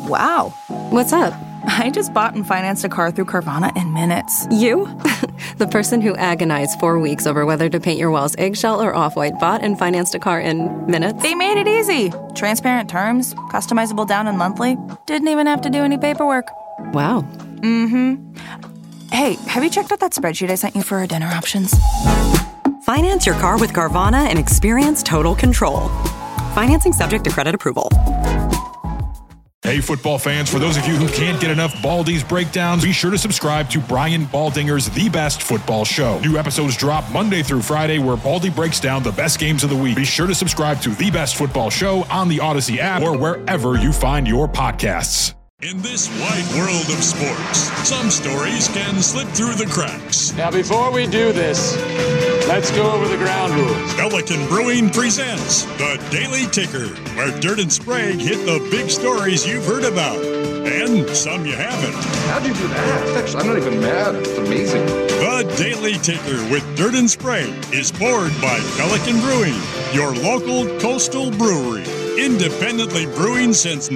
Wow. What's up? I just bought and financed a car through Carvana in minutes. You? The person who agonized 4 weeks over whether to paint your walls eggshell or off-white bought and financed a car in minutes? They made it easy. Transparent terms, customizable down and monthly. Didn't even have to do any paperwork. Wow. Mm-hmm. Hey, have you checked out that spreadsheet I sent you for our dinner options? Finance your car with Carvana and experience total control. Financing subject to credit approval. Hey, football fans, for those of you who can't get enough Baldy's breakdowns, be sure to subscribe to Brian Baldinger's The Best Football Show. New episodes drop Monday through Friday where Baldy breaks down the best games of the week. Be sure to subscribe to The Best Football Show on the Odyssey app or wherever you find your podcasts. In this wide world of sports, some stories can slip through the cracks. Now, before we do this, let's go over the ground rules. Pelican Brewing presents The Daily Ticker, where Dirt and Sprague hit the big stories you've heard about, and some you haven't. How'd you do that? Actually, I'm not even mad. It's amazing. The Daily Ticker with Dirt and Sprague is poured by Pelican Brewing, your local coastal brewery. Independently brewing since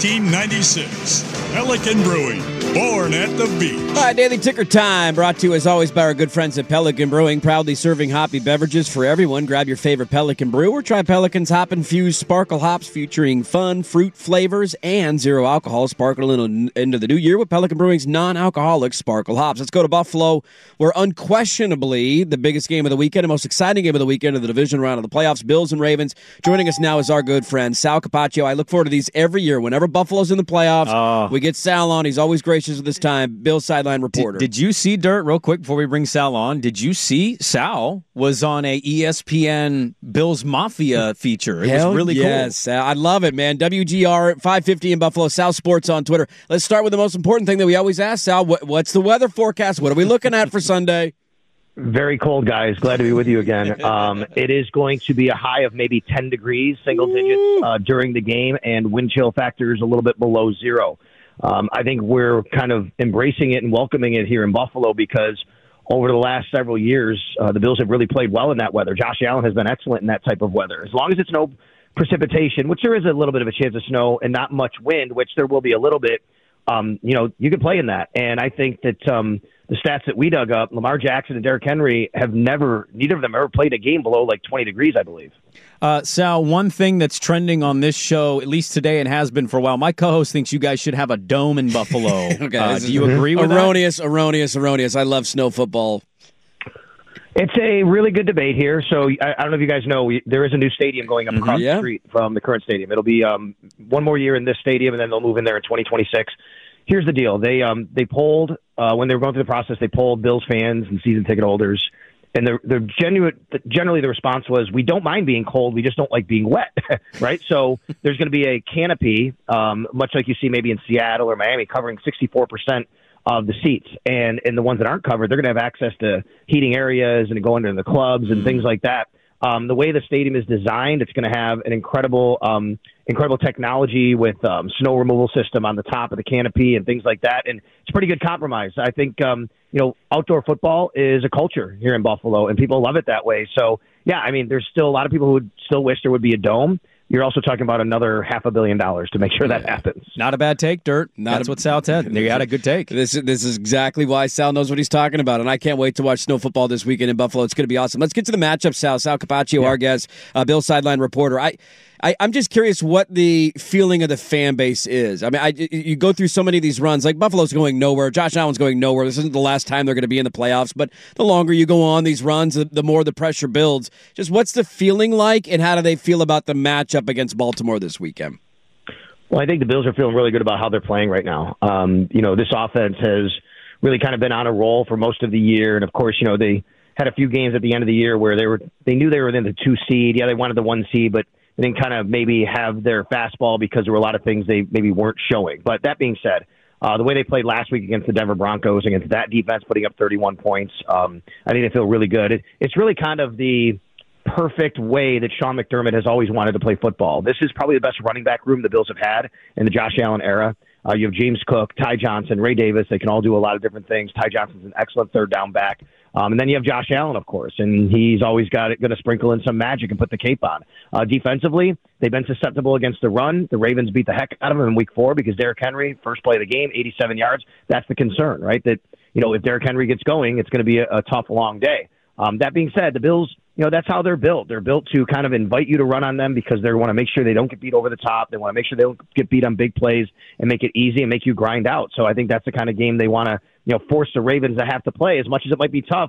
1996. Pelican Brewing, born at the beach. All right, Daily Ticker time, brought to you as always by our good friends at Pelican Brewing, proudly serving hoppy beverages for everyone. Grab your favorite Pelican brew or try Pelican's hop-infused sparkle hops featuring fun fruit flavors and zero alcohol. Sparkle into the new year with Pelican Brewing's non-alcoholic sparkle hops. Let's go to Buffalo, where unquestionably the biggest game of the weekend, the most exciting game of the weekend of the division round of the playoffs, Bills and Ravens. Joining us now is our good friend Sal Capaccio. I look forward to these every year. Whenever Buffalo's in the playoffs, we get Sal on. He's always gracious with his time. Bill's sideline reporter. Did you see, Dirt, real quick before we bring Sal on, did you see Sal was on a ESPN Bills Mafia feature? It was really cool. Yes, I love it, man. WGR 550 in Buffalo, Sal Sports on Twitter. Let's start with the most important thing that we always ask, Sal. What's the weather forecast? What are we looking at for Sunday? Very cold, guys. Glad to be with you again. It is going to be a high of maybe 10 degrees, single digits during the game, and wind chill factors a little bit below zero. I think we're kind of embracing it and welcoming it here in Buffalo because over the last several years, the Bills have really played well in that weather. Josh Allen has been excellent in that type of weather. As long as it's no precipitation, which there is a little bit of a chance of snow, and not much wind, which there will be a little bit, you can play in that. And I think that the stats that we dug up, Lamar Jackson and Derrick Henry neither of them ever played a game below like 20 degrees, I believe. Sal, one thing that's trending on this show, at least today and has been for a while, my co-host thinks you guys should have a dome in Buffalo. Okay, do you agree with that? Erroneous. I love snow football. It's a really good debate here. So I don't know if you guys know, there is a new stadium going up across the street from the current stadium. It'll be one more year in this stadium, and then they'll move in there in 2026. Here's the deal. They polled, when they were going through the process, they polled Bills fans and season ticket holders. And generally the response was, we don't mind being cold, we just don't like being wet, right? So there's going to be a canopy, much like you see maybe in Seattle or Miami, covering 64% of the seats. And the ones that aren't covered, they're going to have access to heating areas and go into the clubs and things like that. The way the stadium is designed, it's going to have an incredible technology with snow removal system on the top of the canopy and things like that. And it's a pretty good compromise. I think, outdoor football is a culture here in Buffalo, and people love it that way. So, yeah, I mean, there's still a lot of people who would still wish there would be a dome. You're also talking about another $500 million to make sure that happens. Not a bad take, Dirt. That's what Sal said. You had a good take. This is exactly why Sal knows what he's talking about, and I can't wait to watch snow football this weekend in Buffalo. It's going to be awesome. Let's get to the matchup, Sal. Sal Capaccio, our guest, Bill sideline reporter. I'm just curious what the feeling of the fan base is. I mean, you go through so many of these runs. Like Buffalo's going nowhere. Josh Allen's going nowhere. This isn't the last time they're going to be in the playoffs. But the longer you go on these runs, the more the pressure builds. Just what's the feeling like, and how do they feel about the matchup against Baltimore this weekend? Well, I think the Bills are feeling really good about how they're playing right now. This offense has really kind of been on a roll for most of the year. And, of course, they had a few games at the end of the year where they knew they were in the 2 seed. Yeah, they wanted the 1 seed, but they didn't kind of maybe have their fastball because there were a lot of things they maybe weren't showing. But that being said, the way they played last week against the Denver Broncos, against that defense putting up 31 points, I think they feel really good. It's really kind of the perfect way that Sean McDermott has always wanted to play football. This is probably the best running back room the Bills have had in the Josh Allen era. You have James Cook, Ty Johnson, Ray Davis. They can all do a lot of different things. Ty Johnson's an excellent third down back. And then you have Josh Allen, of course, and he's always going to sprinkle in some magic and put the cape on. Defensively, they've been susceptible against the run. The Ravens beat the heck out of them in Week 4 because Derrick Henry, first play of the game, 87 yards. That's the concern, right? That, if Derrick Henry gets going, it's going to be a tough, long day. That being said, the Bills, that's how they're built. They're built to kind of invite you to run on them because they want to make sure they don't get beat over the top. They want to make sure they don't get beat on big plays and make it easy and make you grind out. So I think that's the kind of game they want to, force the Ravens to have to play. As much as it might be tough,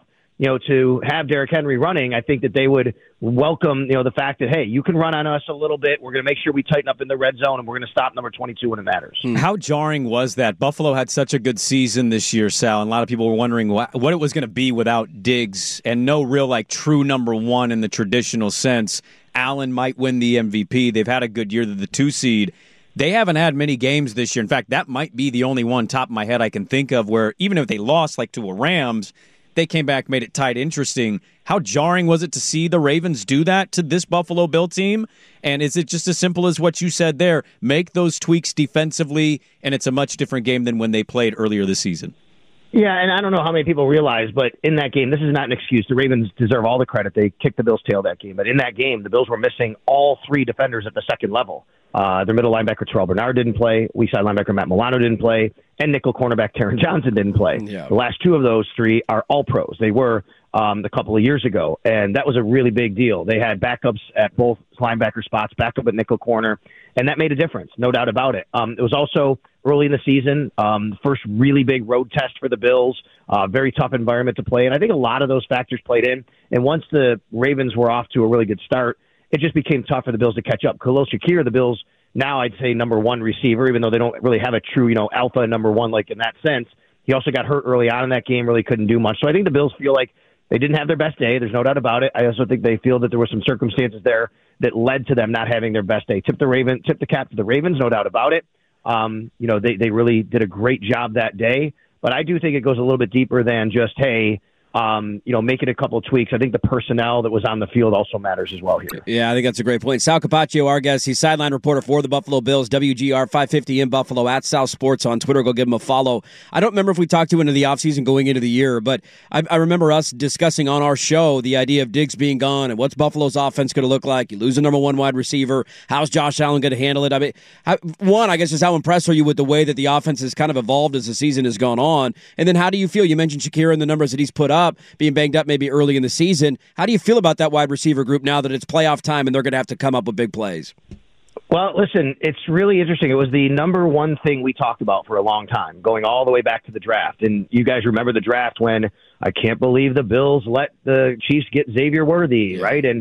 to have Derrick Henry running, I think that they would welcome, the fact that, hey, you can run on us a little bit. We're going to make sure we tighten up in the red zone, and we're going to stop number 22 when it matters. How jarring was that? Buffalo had such a good season this year, Sal, and a lot of people were wondering what it was going to be without Diggs and no real, true number one in the traditional sense. Allen might win the MVP. They've had a good year. They're the 2 seed. They haven't had many games this year. In fact, that might be the only one top of my head I can think of where even if they lost to a Rams, they came back, made it tight, interesting. How jarring was it to see the Ravens do that to this Buffalo Bill team? And is it just as simple as what you said there? Make those tweaks defensively, and it's a much different game than when they played earlier this season. Yeah, and I don't know how many people realize, but in that game, this is not an excuse. The Ravens deserve all the credit. They kicked the Bills' tail that game. But in that game, the Bills were missing all 3 defenders at the second level. Their middle linebacker, Terrell Bernard, didn't play. Weak side linebacker, Matt Milano, didn't play. And nickel cornerback, Taron Johnson, didn't play. Yeah. The last 2 of those 3 are all pros. They were a couple of years ago, and that was a really big deal. They had backups at both linebacker spots, backup at nickel corner, and that made a difference, no doubt about it. It was also early in the season, first really big road test for the Bills, very tough environment to play, and I think a lot of those factors played in. And once the Ravens were off to a really good start, it just became tough for the Bills to catch up. Khalil Shakir, the Bills' now I'd say number 1 receiver, even though they don't really have a true, alpha number 1 in that sense. He also got hurt early on in that game, really couldn't do much. So I think the Bills feel like they didn't have their best day. There's no doubt about it. I also think they feel that there were some circumstances there that led to them not having their best day. Tip the cap to the Ravens, no doubt about it. They really did a great job that day. But I do think it goes a little bit deeper than just, hey, making a couple of tweaks. I think the personnel that was on the field also matters as well here. Yeah, I think that's a great point. Sal Capaccio, our guest, he's sideline reporter for the Buffalo Bills, WGR 550 in Buffalo, at Sal Sports on Twitter. Go give him a follow. I don't remember if we talked to him into the offseason going into the year, but I remember us discussing on our show the idea of Diggs being gone and what's Buffalo's offense going to look like. You lose a number 1 wide receiver. How's Josh Allen going to handle it? I mean, I guess, is how impressed are you with the way that the offense has kind of evolved as the season has gone on? And then how do you feel? You mentioned Shakir and the numbers that he's put up, being banged up maybe early in the season. How do you feel about that wide receiver group now that it's playoff time and they're going to have to come up with big plays? Well, listen, it's really interesting. It was the number 1 thing we talked about for a long time, going all the way back to the draft. And you guys remember the draft when I can't believe the Bills let the Chiefs get Xavier Worthy, right? And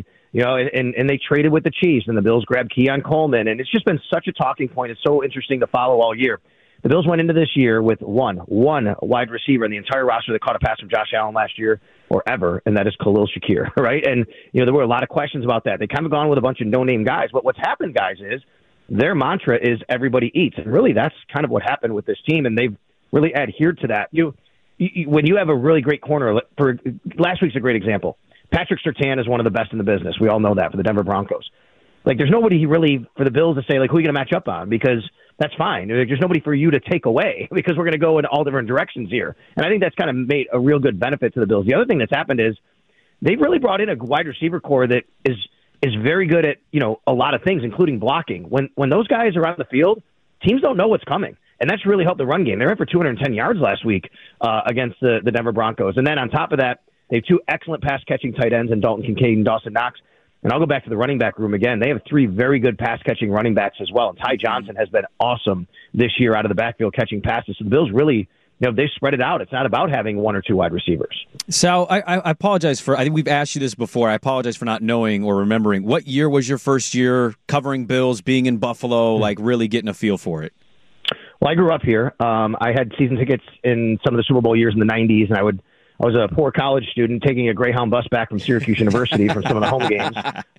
and they traded with the Chiefs, and the Bills grabbed Keon Coleman. And it's just been such a talking point. It's so interesting to follow all year. The Bills went into this year with one wide receiver in the entire roster that caught a pass from Josh Allen last year or ever, and that is Khalil Shakir, right? And, there were a lot of questions about that. They kind of gone with a bunch of no-name guys. But what's happened, guys, is their mantra is everybody eats. And really, that's kind of what happened with this team, and they've really adhered to that. When you have a really great corner, for last week's a great example. Patrick Surtain is one of the best in the business. We all know that for the Denver Broncos. There's nobody really for the Bills to say, who are you going to match up on? Because that's fine. There's nobody for you to take away because we're going to go in all different directions here. And I think that's kind of made a real good benefit to the Bills. The other thing that's happened is they've really brought in a wide receiver core that is very good at, a lot of things, including blocking. When those guys are on the field, teams don't know what's coming. And that's really helped the run game. They ran for 210 yards last week against the Denver Broncos. And then on top of that, they have 2 excellent pass-catching tight ends in Dalton Kincaid and Dawson Knox. And I'll go back to the running back room again. They have 3 very good pass-catching running backs as well. And Ty Johnson has been awesome this year out of the backfield catching passes. So the Bills really, they spread it out. It's not about having 1 or 2 wide receivers. Sal, I apologize for, I think we've asked you this before. I apologize for not knowing or remembering. What year was your first year covering Bills, being in Buffalo, really getting a feel for it? Well, I grew up here. I had season tickets in some of the Super Bowl years in the 90s, and I was a poor college student taking a Greyhound bus back from Syracuse University from some of the home games.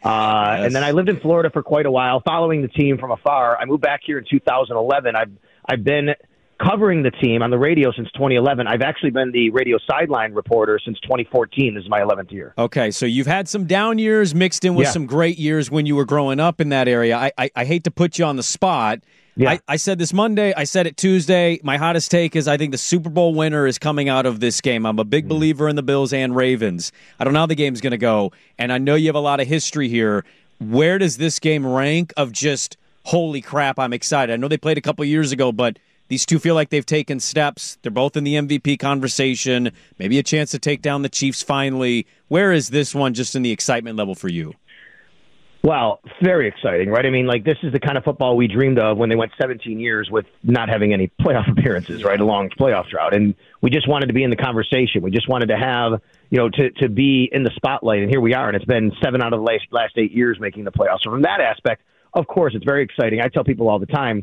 And then I lived in Florida for quite a while, following the team from afar. I moved back here in 2011. I've been covering the team on the radio since 2011. I've actually been the radio sideline reporter since 2014. This is my 11th year. Okay, so you've had some down years mixed in with some great years when you were growing up in that area. I hate to put you on the spot. Yeah. I said this Monday, I said it Tuesday. My hottest take is I think the Super Bowl winner is coming out of this game. I'm a big believer in the Bills and Ravens. I don't know how the game's going to go, and I know you have a lot of history here. Where does this game rank of just, holy crap, I'm excited? I know they played a couple years ago, but these two feel like they've taken steps. They're both in the MVP conversation, maybe a chance to take down the Chiefs finally. Where is this one just in the excitement level for you? Well, very exciting, right? I mean, like, this is the kind of football we dreamed of when they went 17 years with not having any playoff appearances, right? A long playoff drought. And we just wanted to be in the conversation. We just wanted to have, to be in the spotlight. And here we are. And it's been 7 out of the last 8 years making the playoffs. So from that aspect, of course, it's very exciting. I tell people all the time,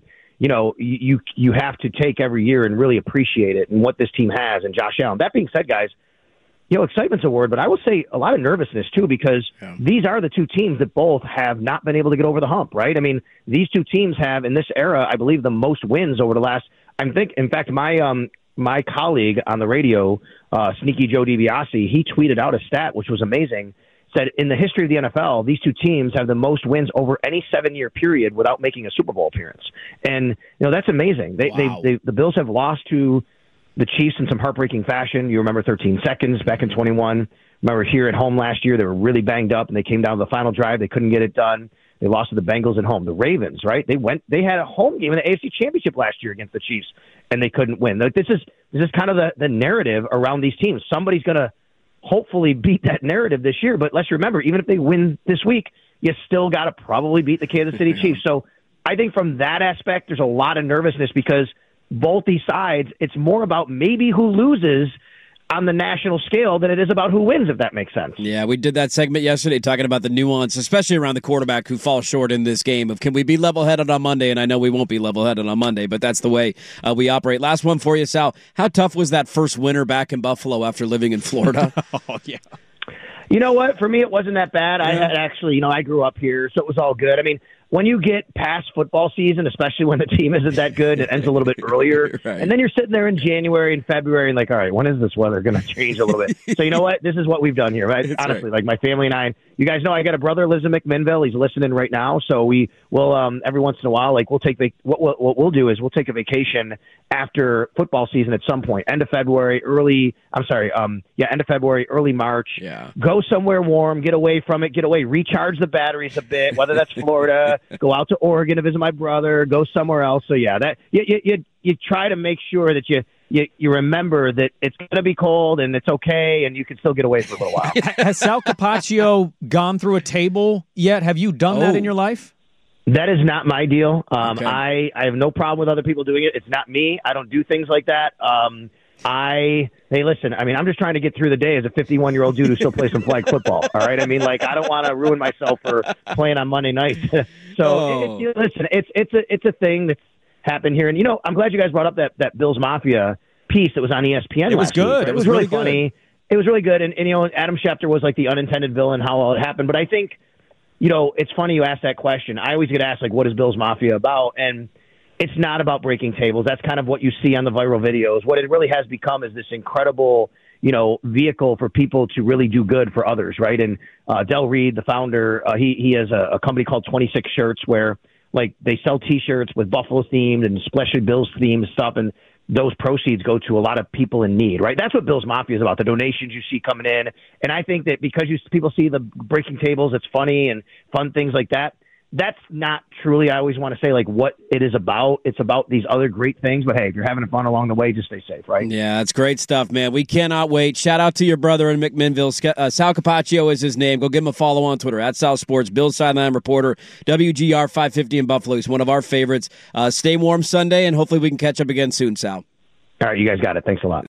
you have to take every year and really appreciate it and what this team has and Josh Allen. That being said, guys, excitement's a word, but I will say a lot of nervousness, too, because these are the two teams that both have not been able to get over the hump, right? I mean, these two teams have, in this era, I believe, the most wins over the last – in fact, my colleague on the radio, Sneaky Joe DiBiase, he tweeted out a stat, which was amazing, said in the history of the NFL, these two teams have the most wins over any 7-year period without making a Super Bowl appearance. And, that's amazing. The Bills have lost to – the Chiefs in some heartbreaking fashion. You remember 13 seconds back in 21. Remember here at home last year, they were really banged up, and they came down to the final drive. They couldn't get it done. They lost to the Bengals at home. The Ravens, right? They had a home game in the AFC Championship last year against the Chiefs, and they couldn't win. This is kind of the narrative around these teams. Somebody's going to hopefully beat that narrative this year. But let's remember, even if they win this week, you still got to probably beat the Kansas City Chiefs. So I think from that aspect, there's a lot of nervousness because both these sides, it's more about maybe who loses on the national scale than it is about who wins, if that makes sense. Yeah, we did that segment yesterday talking about the nuance, especially around the quarterback who falls short in this game of can we be level-headed on Monday? And I know we won't be level-headed on Monday, but that's the way we operate. Last one for you, Sal. How tough was that first winter back in Buffalo after living in Florida? Oh, yeah. You know what? For me, it wasn't that bad. I had actually, I grew up here, so it was all good. I mean, when you get past football season, especially when the team isn't that good, it ends a little bit earlier. Right. And then you're sitting there in January and February and like, all right, when is this weather going to change a little bit? So you know what? This is what we've done here, right? Honestly, like my family and I, you guys know I got a brother who lives in McMinnville. He's listening right now. So we will, every once in a while, like we'll take, what we'll do is we'll take a vacation after football season at some point, end of February, end of February, early March. Yeah. Go somewhere warm, get away from it, recharge the batteries a bit, whether that's Florida, go out to Oregon to visit my brother, go somewhere else. So yeah, that you try to make sure that you remember that it's going to be cold and it's okay and you can still get away for a little while. Has Sal Capaccio gone through a table yet? Have you done that in your life? That is not my deal. Okay. I have no problem with other people doing it. It's not me. I don't do things like that. Hey, listen, I mean, I'm just trying to get through the day as a 51-year-old dude who still plays some flag football, all right? I mean, like, I don't want to ruin myself for playing on Monday nights. Listen, it's a thing that's happened here. And, I'm glad you guys brought up that Bills Mafia piece that was on ESPN It was last week, good. right? It was really really funny. good. It was really good. And Adam Schefter was like the unintended villain, how all it happened. But I think, it's funny you asked that question. I always get asked, like, what is Bills Mafia about? And it's not about breaking tables. That's kind of what you see on the viral videos. What it really has become is this incredible, vehicle for people to really do good for others, right? And Del Reed, the founder, he has a company called 26 Shirts where, like, they sell T-shirts with Buffalo themed and especially Bills themed stuff, and those proceeds go to a lot of people in need, right? That's what Bills Mafia is about, the donations you see coming in. And I think that because people see the breaking tables, it's funny and fun things like that. That's not truly, I always want to say, like, what it is about. It's about these other great things. But, hey, if you're having fun along the way, just stay safe, right? Yeah, that's great stuff, man. We cannot wait. Shout out to your brother in McMinnville. Sal Capaccio is his name. Go give him a follow on Twitter, @SalSports. Bills sideline reporter, WGR 550 in Buffalo. He's one of our favorites. Stay warm Sunday, and hopefully we can catch up again soon, Sal. All right, you guys got it. Thanks a lot.